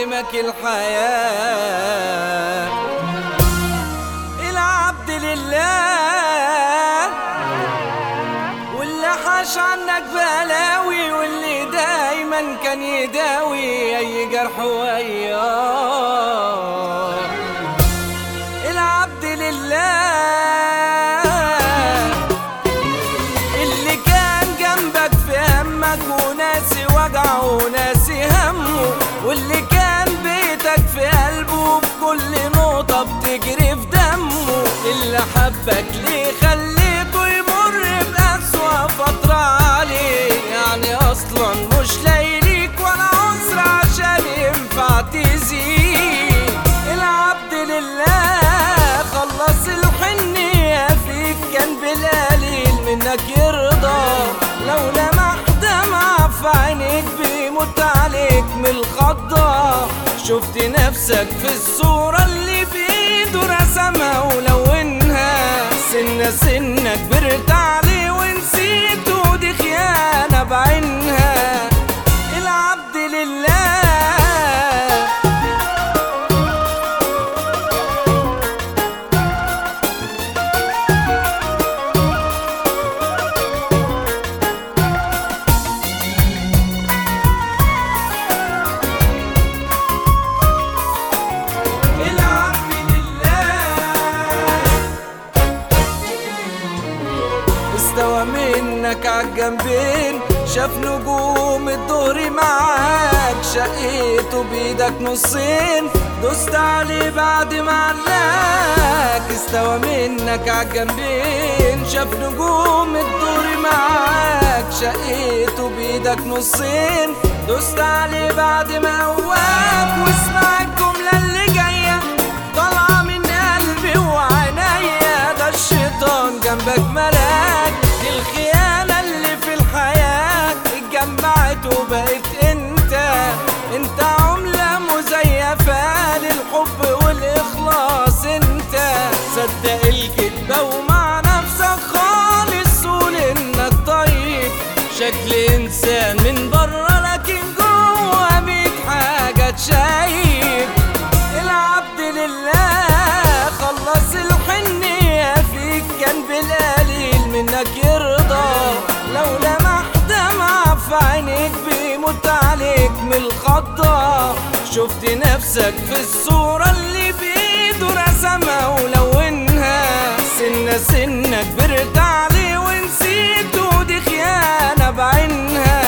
تعلمك الحياة. العبد لله واللي حاش عنك بلاوي، واللي دايما كان يداوي اي جرح وياه. العبد لله اللي كان جنبك في همك وناسي وجعه وناسي همه، واللي كان بيتك في قلبه في كل نقطة بتجري في دمه، اللي حبك ليه خليته يمر بأسوأ فترة عليه، يعني أصلا مش لاقيليك ولا عذر عشان ينفع تزيد. العبد لله خلص الحنية فيك كان بالقليل منك يرضى، لو لمح دمعة في عينيك بيموت عليك من الخضة. شفت نفسك في الصورة اللي بإيده رسمها ولونها، سنة سنة كبرت عليه ونسيته، دي خيانة بعينها. العبد لله استوى منك عالجنبين، شاف نجوم الظهر معاك، شقيته بيدك نصين، دوست عليه بعد ما علاك. استوى منك عالجنبين، شاف نجوم الظهر معاك، شقيته بيدك نصين، دوست عليه بعد ما قواك. واسمع الجملة اللي جاية طالعة من قلبي وعينيا، ده الشيطان جنبك ملاك، دي الخيانة اللي في الحياة اتجمعت وبقت انت عملة مزيفة للحب والإخلاص. انت صدق الكدبة ومع نفسك خالص قول انك طيب، شكل انسان من بره لكن جوه بيك حاجة تشيب. العبد لله خلص الحنية فيك كان بالقليل منك يرضى، لو لمح دمعة في عينيك بيموت عليك من الخضة. شفت نفسك في الصورة اللي بإيده رسمها ولونها، سنة سنة كبرت عليه ونسيته، دي خيانة بعينها.